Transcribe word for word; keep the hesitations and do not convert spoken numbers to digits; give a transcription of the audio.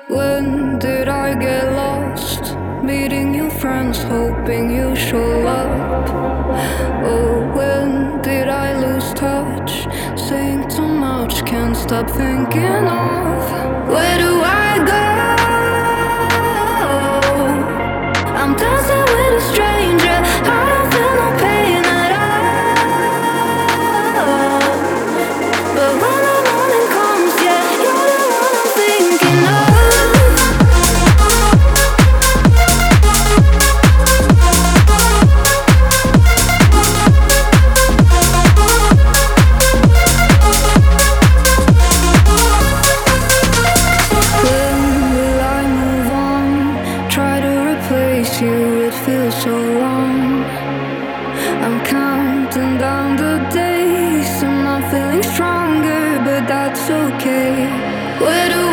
When did I get lost? Meeting new friends, hoping you show up. Oh, when did I lose touch? Saying too much, can't stop thinking of where do I go? I'm dancing with a stranger, I don't feel no pain at all. But when the morning comes, yeah, you're the one I'm thinking of. You, it feels so wrong. I'm counting down the days. I'm not feeling stronger, but that's okay. Where do